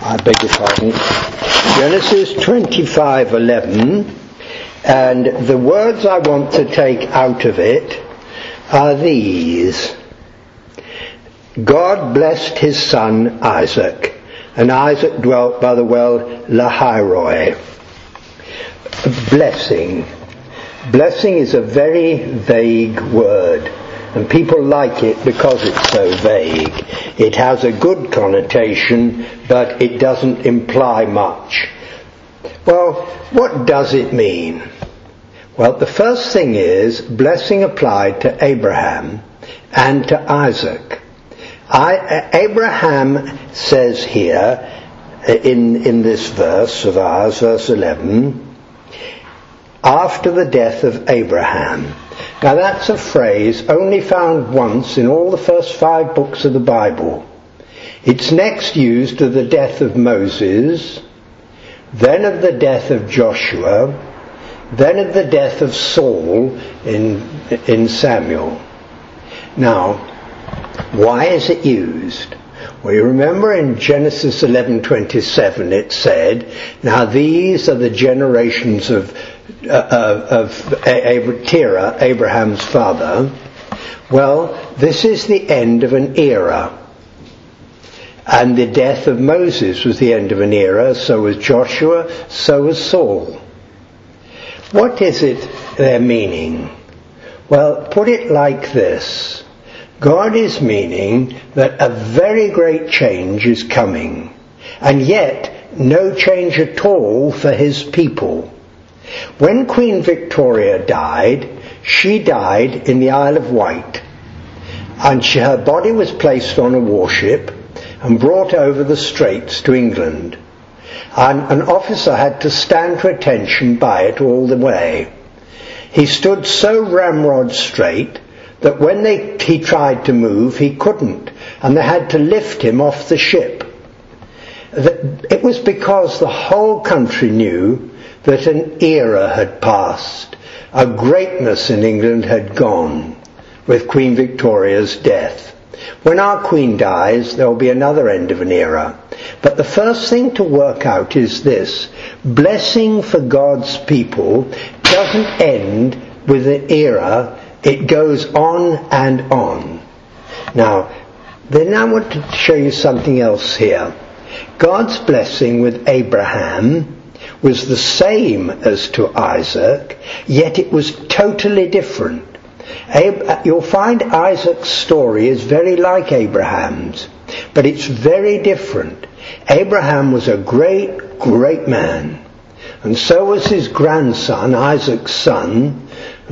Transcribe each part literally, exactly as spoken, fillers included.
I beg your pardon. Genesis twenty-five eleven, and the words I want to take out of it are these. God blessed his son Isaac, and Isaac dwelt by the well Lahairoi. Blessing. Blessing is a very vague word, and people like it because it's so vague. It has a good connotation, but it doesn't imply much. Well, what does it mean? Well, the first thing is, blessing applied to Abraham and to Isaac. I, Abraham says here, in, in this verse of ours, verse eleven, after the death of Abraham. Now that's a phrase only found once in all the first five books of the Bible. It's next used of the death of Moses, then of the death of Joshua, then of the death of Saul in, in Samuel. Now, why is it used? Well, you remember in Genesis eleven twenty-seven it said, now these are the generations of uh, of Ab- Terah, Abraham's father. Well, this is the end of an era. And the death of Moses was the end of an era, so was Joshua, so was Saul. What is it they're meaning? Well, put it like this. God is meaning that a very great change is coming, and yet no change at all for his people. When Queen Victoria died, she died in the Isle of Wight, and she, her body was placed on a warship and brought over the Straits to England, and an officer had to stand to attention by it all the way. He stood so ramrod straight that when they, he tried to move, he couldn't, and they had to lift him off the ship. It was because the whole country knew that an era had passed. A greatness in England had gone with Queen Victoria's death. When our Queen dies, there will be another end of an era. But the first thing to work out is this. Blessing for God's people doesn't end with an era. It goes on and on. Now, then I want to show you something else here. God's blessing with Abraham was the same as to Isaac, yet it was totally different. Ab- you'll find Isaac's story is very like Abraham's, but it's very different. Abraham was a great, great man, and so was his grandson, Isaac's son,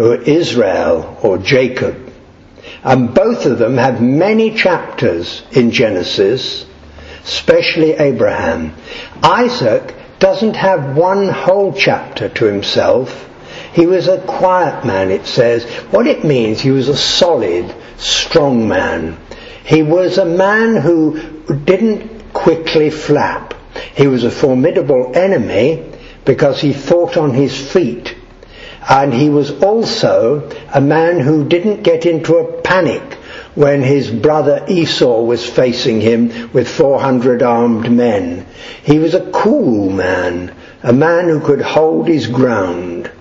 Israel or Jacob. And both of them have many chapters in Genesis, especially Abraham. Isaac doesn't have one whole chapter to himself. He was a quiet man, it says. What it means, he was a solid, strong man. He was a man who didn't quickly flap. He was a formidable enemy because he fought on his feet. And he was also a man who didn't get into a panic when his brother Esau was facing him with four hundred armed men. He was a cool man, a man who could hold his ground.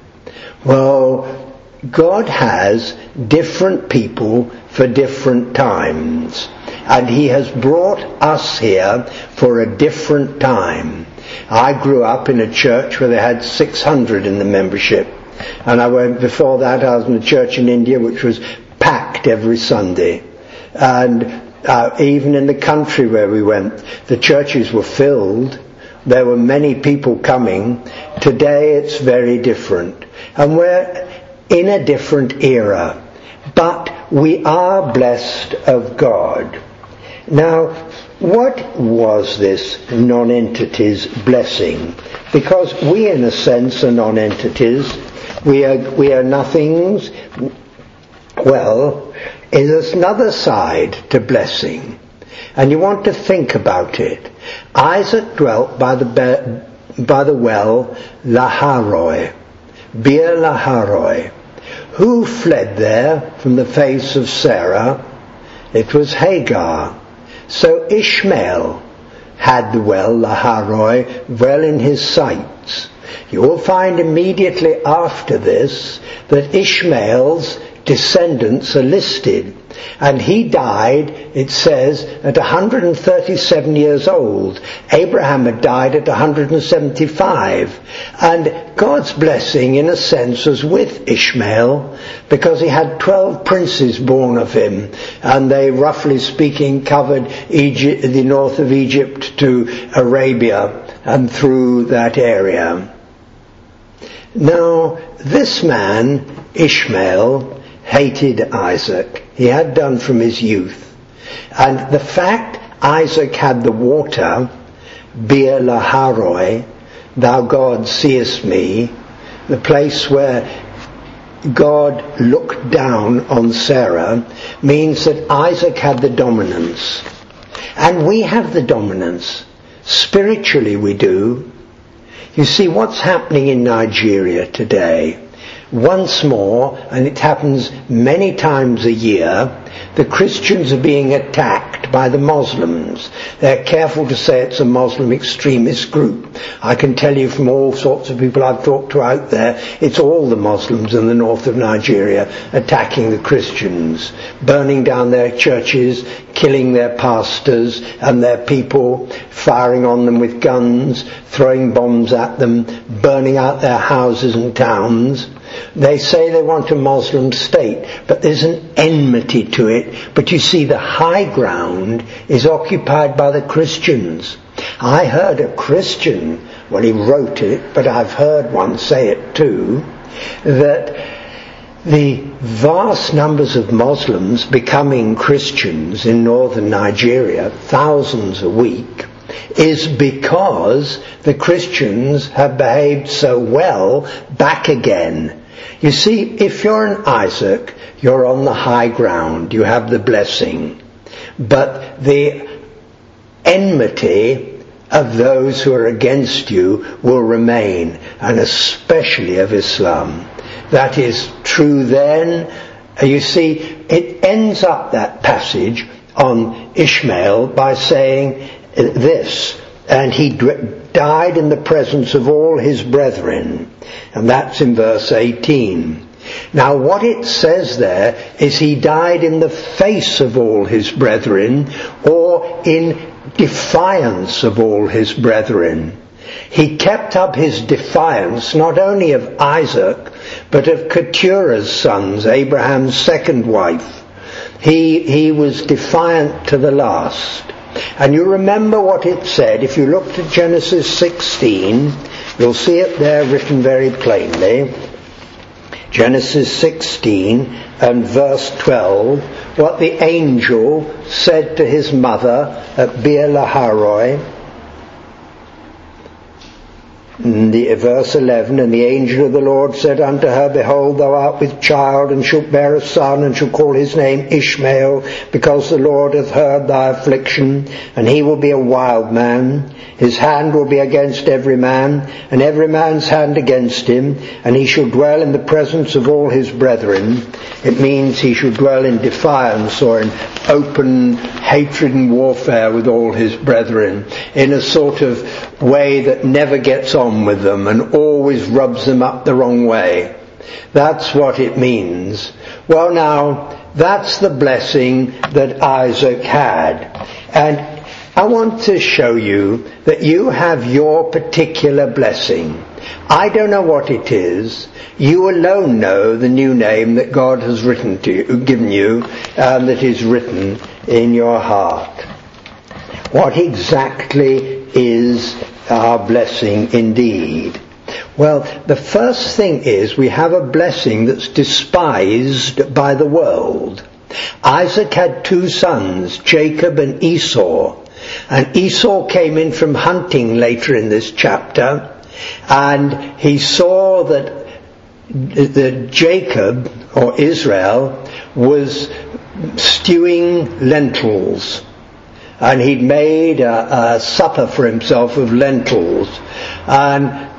Well, God has different people for different times, and he has brought us here for a different time. I grew up in a church where they had six hundred in the membership, and I went before that I was in a church in India which was packed every Sunday, and uh, even in the country where we went, the churches were filled. There were many people coming. Today it's very different, and we're in a different era, but we are blessed of God. Now, what was this non-entity's blessing? Because we, in a sense, are non-entities. We are, we are nothings. Well, there's another side to blessing, and you want to think about it. Isaac dwelt by the be- by the well Lahairoi, Bir Lahairoi. Who fled there from the face of Sarah? It was Hagar. So Ishmael had the well, Lahairoi, well in his sights. You will find immediately after this that Ishmael's descendants are listed. And he died, it says, at one hundred thirty-seven years old. Abraham had died at one hundred seventy-five. And God's blessing, in a sense, was with Ishmael, because he had twelve princes born of him. And they, roughly speaking, covered Egypt, the north of Egypt to Arabia and through that area. Now, this man, Ishmael, hated Isaac. He had done from his youth. And the fact Isaac had the water, Beer Lahairoi, thou God seest me, the place where God looked down on Sarah, means that Isaac had the dominance. And we have the dominance. Spiritually we do. You see, what's happening in Nigeria today? Once more, and it happens many times a year, the Christians are being attacked by the Muslims. They're careful to say it's a Muslim extremist group. I can tell you from all sorts of people I've talked to out there, it's all the Muslims in the north of Nigeria attacking the Christians, burning down their churches, killing their pastors and their people, firing on them with guns, throwing bombs at them, burning out their houses and towns. They say they want a Muslim state, but there's an enmity to it. But you see, the high ground is occupied by the Christians. I heard a Christian, well, he wrote it, but I've heard one say it too, that the vast numbers of Muslims becoming Christians in northern Nigeria, thousands a week, is because the Christians have behaved so well back again. You see, if you're an Isaac, you're on the high ground, you have the blessing. But the enmity of those who are against you will remain, and especially of Islam. That is true then. You see, it ends up that passage on Ishmael by saying this, and he died in the presence of all his brethren. And that's in verse eighteen. Now what it says there is he died in the face of all his brethren, or in defiance of all his brethren. He kept up his defiance not only of Isaac, but of Keturah's sons, Abraham's second wife. He, he was defiant to the last. And you remember what it said. If you looked at Genesis sixteen, you'll see it there written very plainly. Genesis sixteen and verse twelve, what the angel said to his mother at Beer Lahairoi. The verse eleven, and the angel of the Lord said unto her, behold, thou art with child, and shalt bear a son, and shalt call his name Ishmael, because the Lord hath heard thy affliction, and he will be a wild man. His hand will be against every man, and every man's hand against him, and he shall dwell in the presence of all his brethren. It means he shall dwell in defiance or in open hatred and warfare with all his brethren, in a sort of way that never gets on with them and always rubs them up the wrong way. That's what it means. Well, now, that's the blessing that Isaac had. And I want to show you that you have your particular blessing. I don't know what it is. You alone know the new name that God has written to you, given you, and that is written in your heart. What exactly is our blessing indeed? Well, the first thing is we have a blessing that's despised by the world. Isaac had two sons, Jacob and Esau. And Esau came in from hunting later in this chapter, and he saw that, that Jacob, or Israel, was stewing lentils. And he'd made a, a supper for himself of lentils. And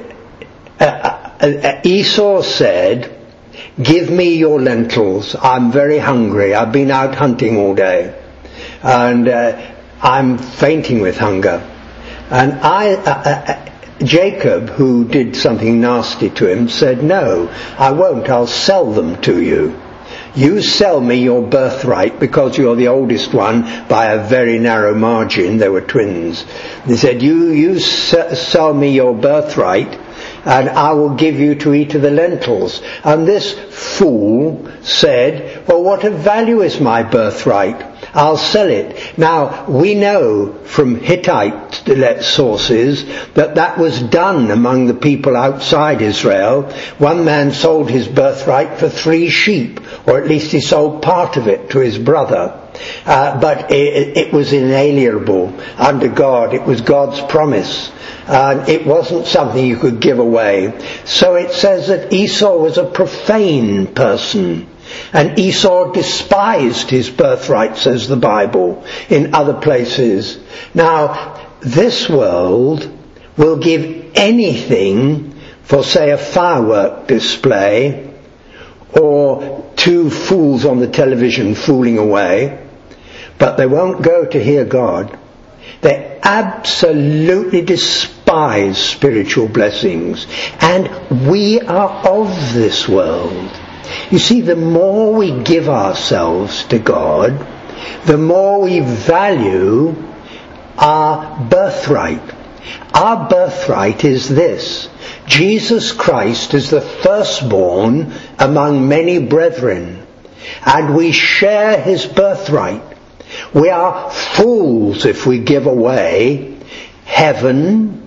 Esau said, give me your lentils. I'm very hungry. I've been out hunting all day. And uh, I'm fainting with hunger. And I, uh, uh, Jacob, who did something nasty to him, said, no, I won't, I'll sell them to you. You sell me your birthright because you're the oldest one by a very narrow margin. They were twins. They said, you, you s- sell me your birthright and I will give you to eat of the lentils. And this fool said, well, what of value is my birthright? I'll sell it. Now, we know from Hittite sources that that was done among the people outside Israel. One man sold his birthright for three sheep, or at least he sold part of it to his brother. Uh, but it, it was inalienable under God. It was God's promise. And it wasn't something you could give away. So it says that Esau was a profane person. And Esau despised his birthright, says the Bible, in other places. Now, this world will give anything for, say, a firework display or two fools on the television fooling away, but they won't go to hear God. They absolutely despise spiritual blessings, and we are of this world. You see, the more we give ourselves to God, the more we value our birthright. Our birthright is this: Jesus Christ is the firstborn among many brethren, and we share his birthright. We are fools if we give away heaven,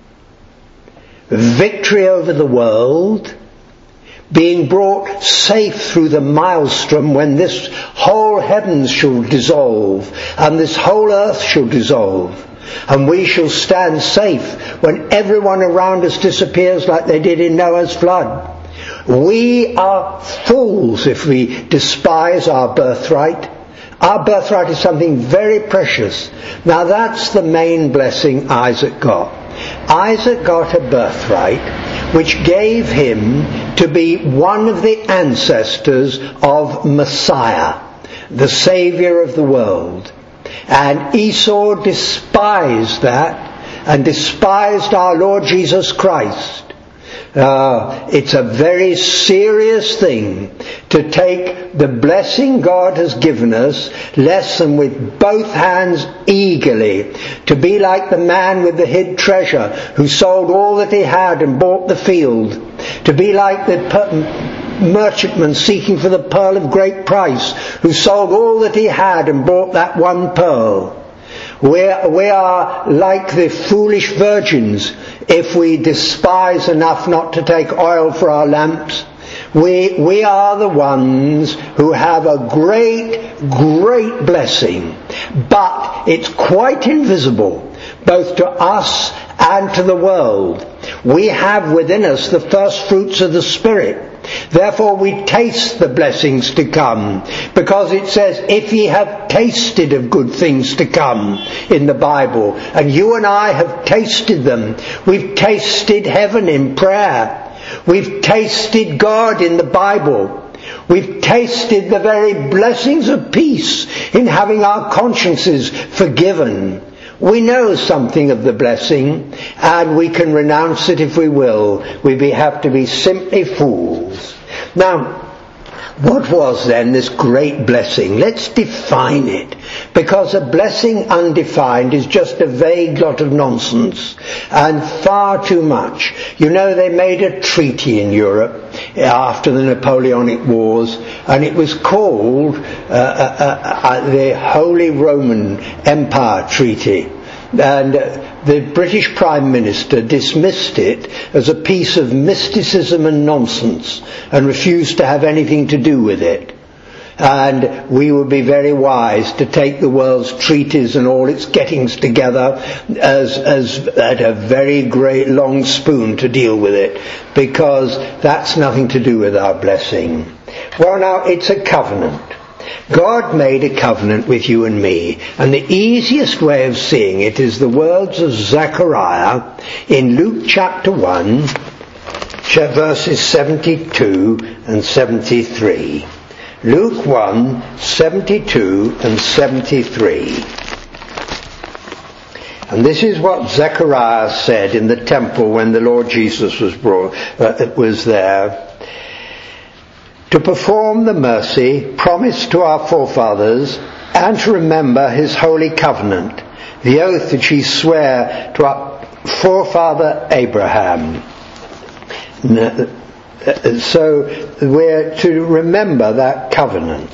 victory over the world, being brought safe through the maelstrom when this whole heavens shall dissolve and this whole earth shall dissolve, and we shall stand safe when everyone around us disappears like they did in Noah's flood. We are fools if we despise our birthright. Our birthright is something very precious. Now that's the main blessing Isaac got. Isaac got a birthright which gave him to be one of the ancestors of Messiah, the Saviour of the world. And Esau despised that and despised our Lord Jesus Christ. Uh, it's a very serious thing to take the blessing God has given us less than with both hands eagerly, to be like the man with the hid treasure who sold all that he had and bought the field, to be like the per- merchantman seeking for the pearl of great price who sold all that he had and bought that one pearl. We're, we are like the foolish virgins if we despise enough not to take oil for our lamps. We, we are the ones who have a great, great blessing, but it's quite invisible, both to us and to the world. We have within us the first fruits of the Spirit. Therefore we taste the blessings to come, because it says, if ye have tasted of good things to come in the Bible, and you and I have tasted them. We've tasted heaven in prayer. We've tasted God in the Bible. We've tasted the very blessings of peace in having our consciences forgiven. We know something of the blessing, and we can renounce it if we will. We have to be simply fools. Now, what was then this great blessing? Let's define it, because a blessing undefined is just a vague lot of nonsense, and far too much. You know, they made a treaty in Europe after the Napoleonic Wars, and it was called uh, uh, uh, the Holy Roman Empire Treaty. And uh, the British Prime Minister dismissed it as a piece of mysticism and nonsense and refused to have anything to do with it. And we would be very wise to take the world's treaties and all its gettings together as, as at a very great long spoon to deal with it, because that's nothing to do with our blessing. Well, now, it's a covenant. God made a covenant with you and me, and the easiest way of seeing it is the words of Zechariah in Luke chapter one, verses seventy-two and seventy-three. Luke one, seventy-two and seventy-three. And this is what Zechariah said in the temple when the Lord Jesus was brought, uh, was there. To perform the mercy promised to our forefathers and to remember his holy covenant, the oath which he sware to our forefather Abraham. So we're to remember that covenant.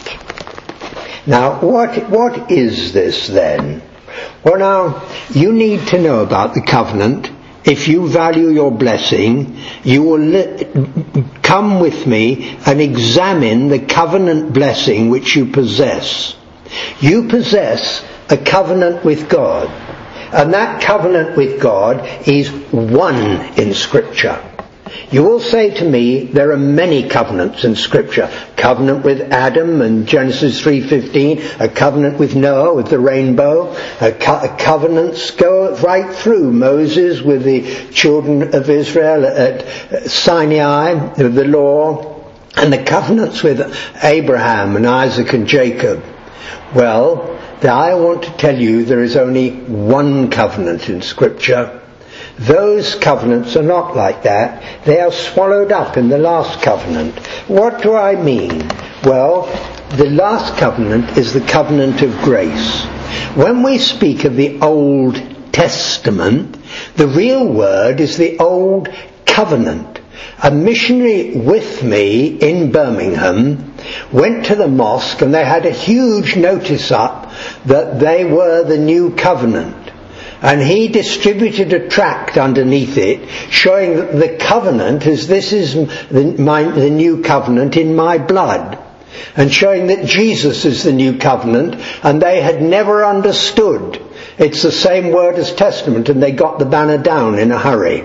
Now, what what is this then? Well, now, you need to know about the covenant. If you value your blessing, you will li- come with me and examine the covenant blessing which you possess. You possess a covenant with God, and that covenant with God is one in Scripture. You will say to me, there are many covenants in Scripture. Covenant with Adam in Genesis three fifteen, a covenant with Noah with the rainbow, a, co- a covenants go right through Moses with the children of Israel at Sinai, with the law, and the covenants with Abraham and Isaac and Jacob. Well, I want to tell you there is only one covenant in Scripture. Those covenants are not like that. They are swallowed up in the last covenant. What do I mean? Well, the last covenant is the covenant of grace. When we speak of the Old Testament, the real word is the Old Covenant. A missionary with me in Birmingham went to the mosque and they had a huge notice up that they were the New Covenant. And he distributed a tract underneath it showing that the covenant is, this is the, my, the new covenant in my blood. And showing that Jesus is the new covenant, and they had never understood. It's the same word as testament, and they got the banner down in a hurry.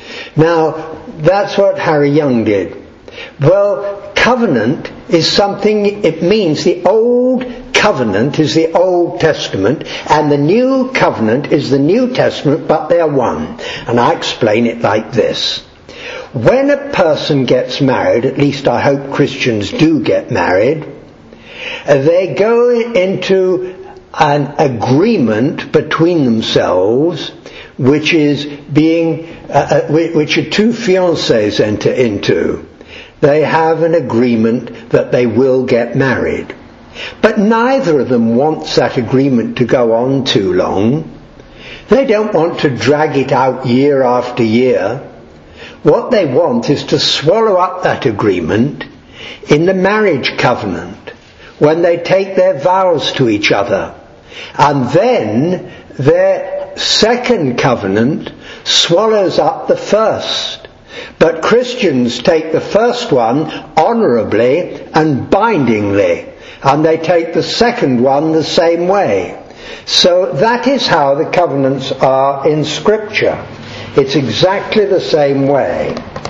Now, that's what Harry Young did. Well, covenant is something, it means the old covenant is the Old Testament and the New Covenant is the New Testament, but they're one. And I explain it like this. When a person gets married, at least I hope Christians do get married, they go into an agreement between themselves which is being, uh, which are two fiancés enter into. They have an agreement that they will get married. But neither of them wants that agreement to go on too long. They don't want to drag it out year after year. What they want is to swallow up that agreement in the marriage covenant when they take their vows to each other. And then their second covenant swallows up the first. But Christians take the first one honourably and bindingly. And they take the second one the same way. So that is how the covenants are in Scripture. It's exactly the same way.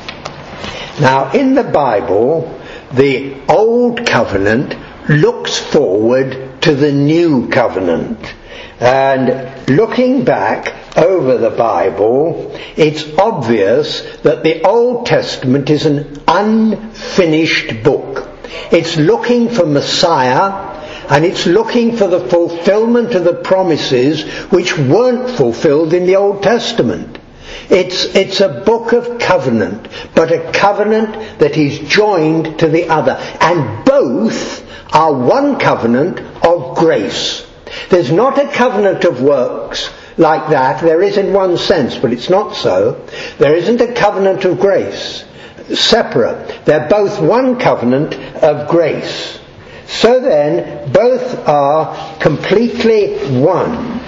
Now, in the Bible, the Old Covenant looks forward to the New Covenant. And looking back over the Bible, it's obvious that the Old Testament is an unfinished book. It's looking for Messiah, and it's looking for the fulfillment of the promises which weren't fulfilled in the Old Testament. It's, it's a book of covenant, but a covenant that is joined to the other. And both are one covenant of grace. There's not a covenant of works like that. There is in one sense, but it's not so. There isn't a covenant of grace. Separate. They're both one covenant of grace. So then, both are completely one.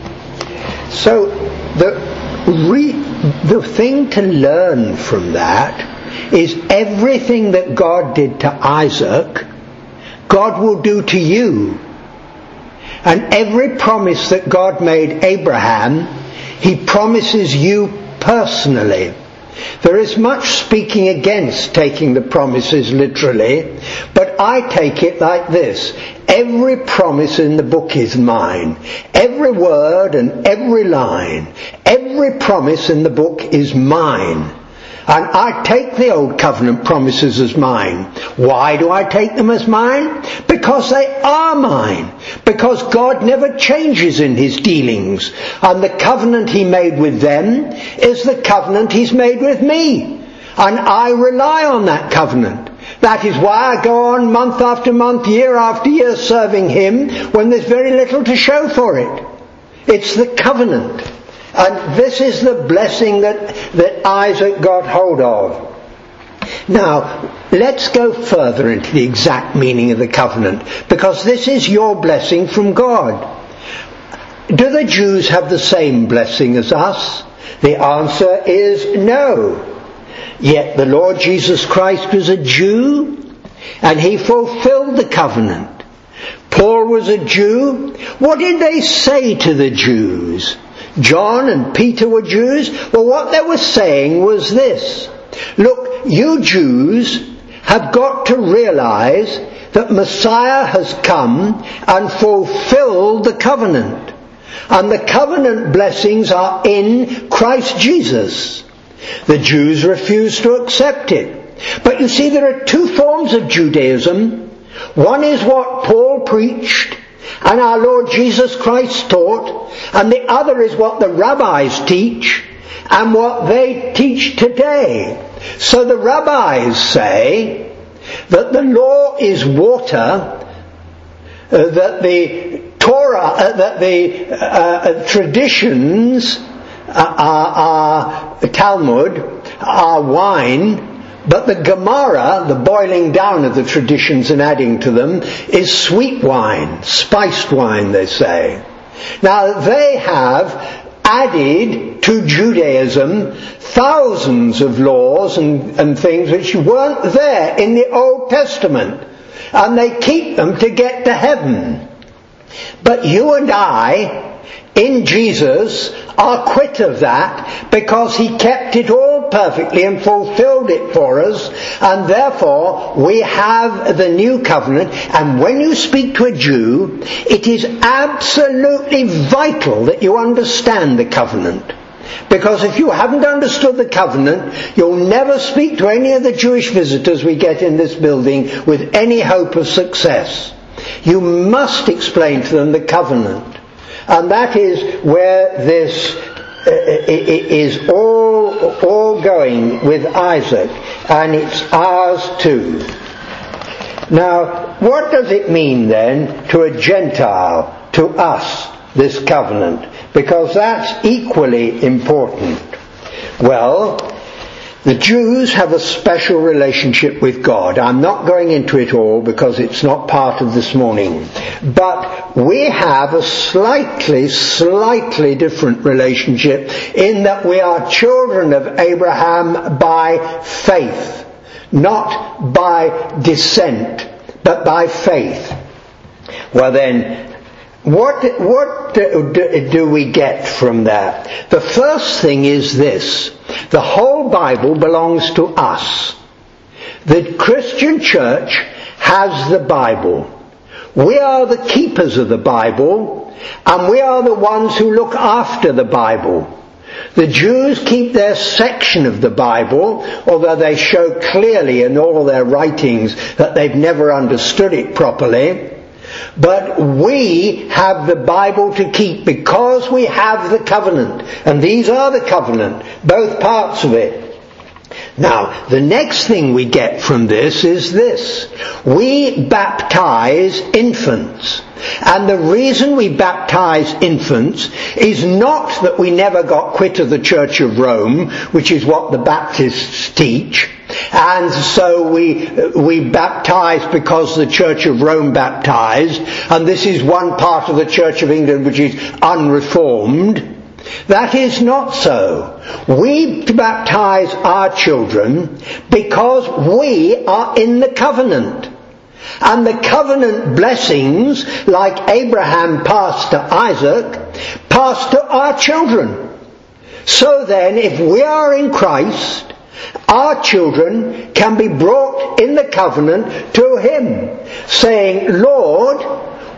So, the re- the thing to learn from that is everything that God did to Isaac, God will do to you. And every promise that God made Abraham, He promises you personally. There is much speaking against taking the promises literally, but I take it like this. Every promise in the book is mine. Every word and every line, every promise in the book is mine. And I take the old covenant promises as mine. Why do I take them as mine? Because they are mine. Because God never changes in his dealings. And the covenant he made with them is the covenant he's made with me. And I rely on that covenant. That is why I go on month after month, year after year serving him when there's very little to show for it. It's the covenant. And this is the blessing that, that Isaac got hold of. Now, let's go further into the exact meaning of the covenant, because this is your blessing from God. Do the Jews have the same blessing as us? The answer is no. Yet the Lord Jesus Christ was a Jew, and he fulfilled the covenant. Paul was a Jew. What did they say to the Jews? John and Peter were Jews. Well, what they were saying was this. Look, you Jews have got to realize that Messiah has come and fulfilled the covenant. And the covenant blessings are in Christ Jesus. The Jews refused to accept it. But you see, there are two forms of Judaism. One is what Paul preached and our Lord Jesus Christ taught, and the other is what the rabbis teach and what they teach today. So the rabbis say that the law is water, uh, that the Torah, uh, that the uh, uh, traditions uh, are, are Talmud are wine, but the Gemara, the boiling down of the traditions and adding to them, is sweet wine, spiced wine, they say. Now, they have added to Judaism thousands of laws and, and things which weren't there in the Old Testament. And they keep them to get to heaven. But you and I, in Jesus, are quit of that, because he kept it all perfectly and fulfilled it for us, and therefore we have the new covenant. And when you speak to a Jew, it is absolutely vital that you understand the covenant. Because if you haven't understood the covenant, you'll never speak to any of the Jewish visitors we get in this building with any hope of success. You must explain to them the covenant. And that is where this uh, is all, all going with Isaac. And it's ours too. Now, what does it mean then to a Gentile, to us, this covenant? Because that's equally important. Well, the Jews have a special relationship with God. I'm not going into it all because it's not part of this morning. But we have a slightly, slightly different relationship in that we are children of Abraham by faith. Not by descent, but by faith. Well then, What, what do, do we get from that? The first thing is this. The whole Bible belongs to us. The Christian church has the Bible. We are the keepers of the Bible, and we are the ones who look after the Bible. The Jews keep their section of the Bible, although they show clearly in all their writings that they've never understood it properly. But we have the Bible to keep because we have the covenant. And these are the covenant, both parts of it. Now, the next thing we get from this is this. We baptize infants. And the reason we baptize infants is not that we never got quit of the Church of Rome, which is what the Baptists teach. And so we we baptize because the Church of Rome baptized, and this is one part of the Church of England which is unreformed. That is not so. We baptize our children because we are in the covenant. And the covenant blessings, like Abraham passed to Isaac, pass to our children. So then, if we are in Christ, our children can be brought in the covenant to him, saying, Lord,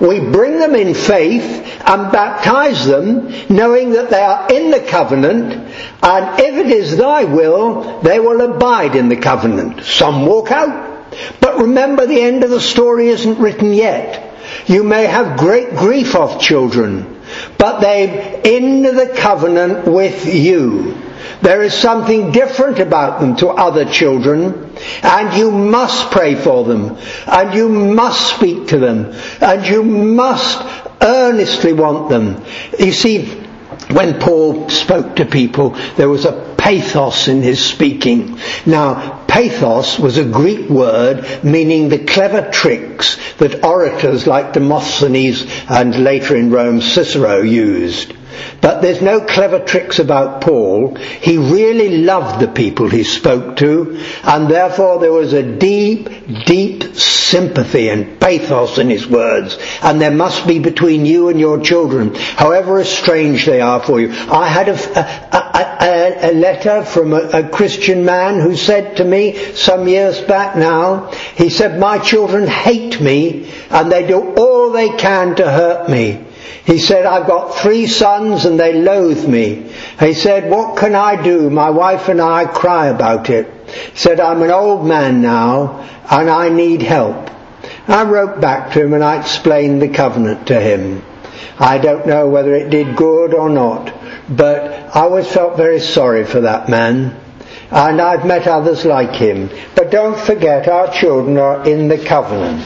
We bring them in faith and baptize them, knowing that they are in the covenant, and if it is thy will, they will abide in the covenant. Some walk out. But remember, the end of the story isn't written yet. You may have great grief of children, but they're in the covenant with you. There is something different about them to other children, and you must pray for them, and you must speak to them, and you must earnestly want them. You see, when Paul spoke to people, there was a pathos in his speaking. Now, pathos was a Greek word meaning the clever tricks that orators like Demosthenes and later in Rome Cicero used. But there's no clever tricks about Paul. He really loved the people he spoke to, and therefore there was a deep, deep sympathy and pathos in his words. And there must be between you and your children, however estranged they are for you. I had a, a, a, a letter from a, a Christian man who said to me some years back now, he said, my children hate me and they do all they can to hurt me. He said, I've got three sons and they loathe me. He said, what can I do? My wife and I cry about it. He said, I'm an old man now and I need help. I wrote back to him and I explained the covenant to him. I don't know whether it did good or not, but I always felt very sorry for that man. And I've met others like him. But don't forget, our children are in the covenant.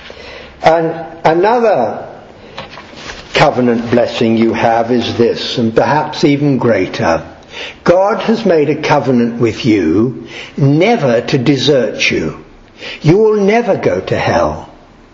And another covenant blessing you have is this, and perhaps even greater. God has made a covenant with you never to desert you. You will never go to hell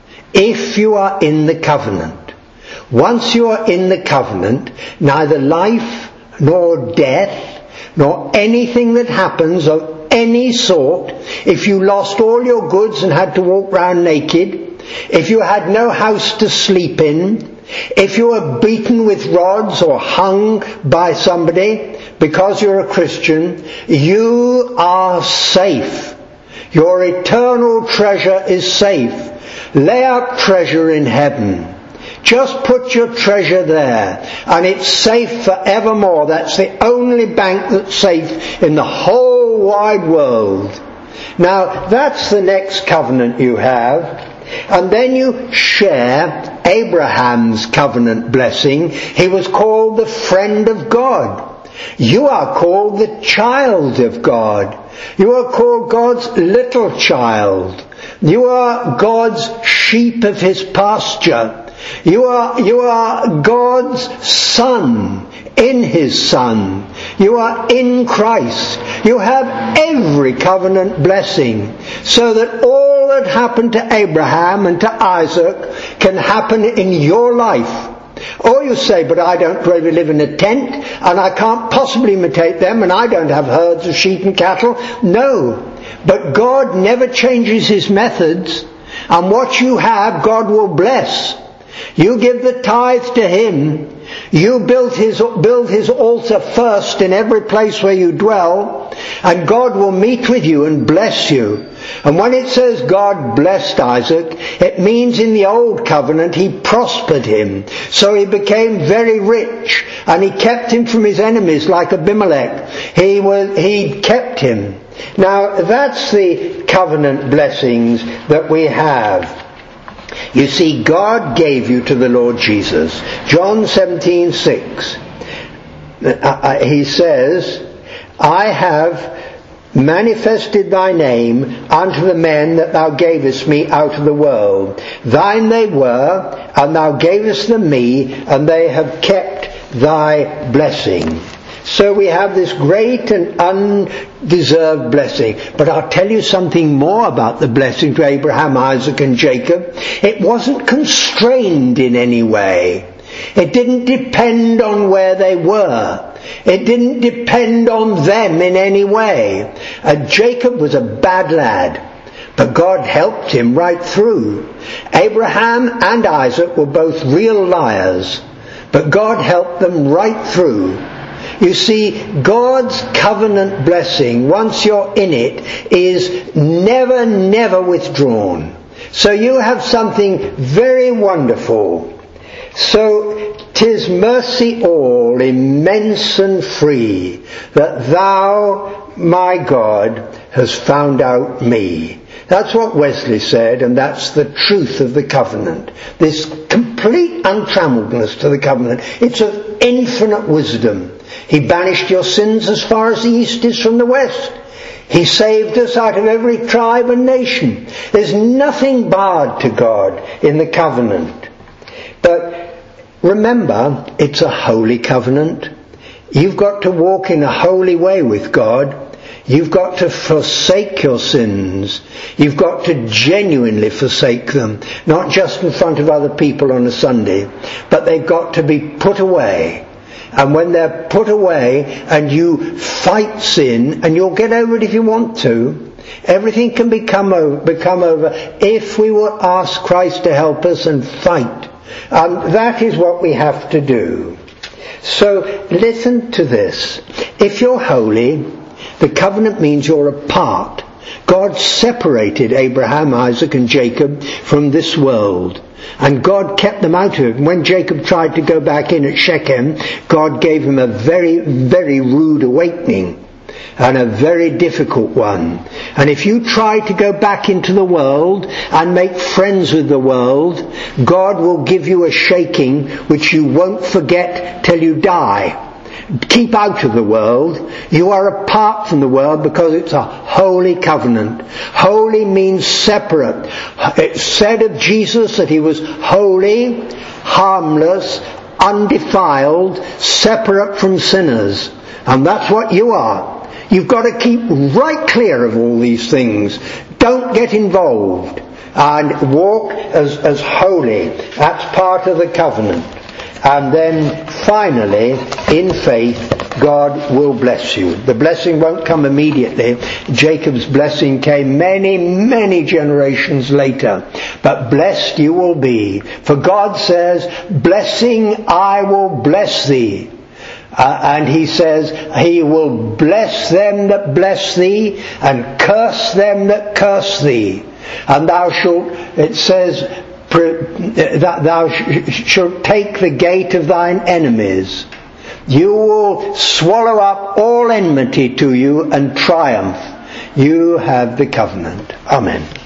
if you are in the covenant. Once you are in the covenant, neither life nor death nor anything that happens of any sort, if you lost all your goods and had to walk round naked, if you had no house to sleep in, if you were beaten with rods or hung by somebody because you're a Christian, you are safe. Your eternal treasure is safe. Lay up treasure in heaven. Just put your treasure there and it's safe forevermore. That's the only bank that's safe in the whole wide world. Now, that's the next covenant you have. And then you share Abraham's covenant blessing. He was called the friend of God. You are called the child of God. You are called God's little child. You are God's sheep of his pasture. You are, you are God's son in his son. You are in Christ. You have every covenant blessing, so that all that happened to Abraham and to Isaac can happen in your life. Or you say, but I don't really live in a tent and I can't possibly imitate them and I don't have herds of sheep and cattle. No, but God never changes his methods, and what you have God will bless. You give the tithe to him. You build his, build his altar first in every place where you dwell, and God will meet with you and bless you. And when it says God blessed Isaac, it means in the old covenant he prospered him. So he became very rich, and he kept him from his enemies like Abimelech. He was, he kept him. Now that's the covenant blessings that we have. You see, God gave you to the Lord Jesus. John seventeen six. He says, I have manifested thy name unto the men that thou gavest me out of the world. Thine they were, and thou gavest them me, and they have kept thy blessing. So we have this great and undeserved blessing. But I'll tell you something more about the blessing to Abraham, Isaac and Jacob. It wasn't constrained in any way. It didn't depend on where they were. It didn't depend on them in any way. Uh, Jacob was a bad lad, but God helped him right through. Abraham and Isaac were both real liars, but God helped them right through. You see, God's covenant blessing, once you're in it, is never, never withdrawn. So you have something very wonderful. So 'tis mercy all, immense and free, that thou, my God, hast found out me. That's what Wesley said, and that's the truth of the covenant. This complete untrammeledness to the covenant. It's of infinite wisdom. He banished your sins as far as the east is from the west. He saved us out of every tribe and nation. There's nothing barred to God in the covenant. But remember, it's a holy covenant. You've got to walk in a holy way with God. You've got to forsake your sins. You've got to genuinely forsake them. Not just in front of other people on a Sunday, but they've got to be put away. And when they're put away and you fight sin, and you'll get over it if you want to, everything can become over, become over if we will ask Christ to help us and fight. Um, that is what we have to do. So listen to this. If you're holy, the covenant means you're apart. God separated Abraham, Isaac and Jacob from this world. And God kept them out of it. When Jacob tried to go back in at Shechem, God gave him a very, very rude awakening. And a very difficult one. And if you try to go back into the world and make friends with the world, God will give you a shaking which you won't forget till you die. Keep out of the world. You are apart from the world because it's a holy covenant. Holy means separate. It said of Jesus that he was holy, harmless, undefiled, separate from sinners. And that's what you are. You've got to keep right clear of all these things. Don't get involved. And walk as, as holy. That's part of the covenant. And then finally, in faith, God will bless you. The blessing won't come immediately. Jacob's blessing came many, many generations later. But blessed you will be. For God says, blessing I will bless thee. Uh, and he says, he will bless them that bless thee, and curse them that curse thee. And thou shalt, it says, that thou shalt take the gate of thine enemies. You will swallow up all enmity to you and triumph. You have the covenant. Amen.